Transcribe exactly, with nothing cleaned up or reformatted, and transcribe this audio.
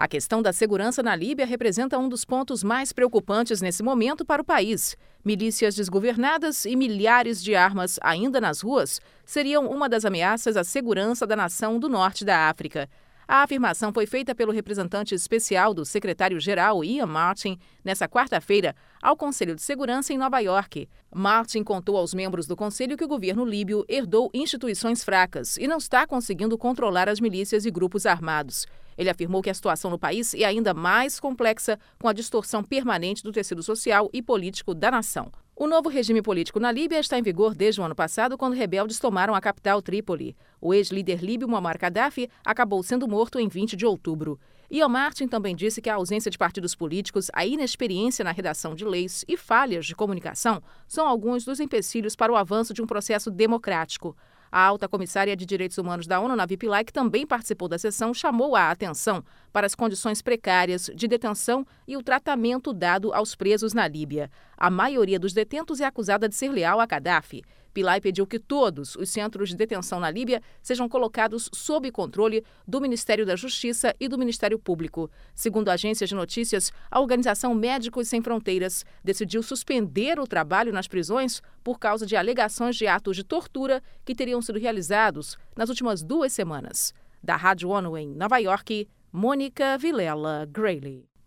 A questão da segurança na Líbia representa um dos pontos mais preocupantes nesse momento para o país. Milícias desgovernadas e milhares de armas ainda nas ruas seriam uma das ameaças à segurança da nação do norte da África. A afirmação foi feita pelo representante especial do secretário-geral Ian Martin nesta quarta-feira ao Conselho de Segurança em Nova York. Martin contou aos membros do Conselho que o governo líbio herdou instituições fracas e não está conseguindo controlar as milícias e grupos armados. Ele afirmou que a situação no país é ainda mais complexa com a distorção permanente do tecido social e político da nação. O novo regime político na Líbia está em vigor desde o ano passado, quando rebeldes tomaram a capital Trípoli. O ex-líder líbio Muammar Gaddafi acabou sendo morto em vinte de outubro. Ian Martin também disse que a ausência de partidos políticos, a inexperiência na redação de leis e falhas de comunicação são alguns dos empecilhos para o avanço de um processo democrático. A alta comissária de Direitos Humanos da ONU, Navi Pillay, que também participou da sessão, chamou a atenção para as condições precárias de detenção e o tratamento dado aos presos na Líbia. A maioria dos detentos é acusada de ser leal a Gaddafi. Pillay pediu que todos os centros de detenção na Líbia sejam colocados sob controle do Ministério da Justiça e do Ministério Público. Segundo agências de notícias, a organização Médicos Sem Fronteiras decidiu suspender o trabalho nas prisões por causa de alegações de atos de tortura que teriam sido realizados nas últimas duas semanas. Da Rádio ONU em Nova York, Mônica Vilela Grayley.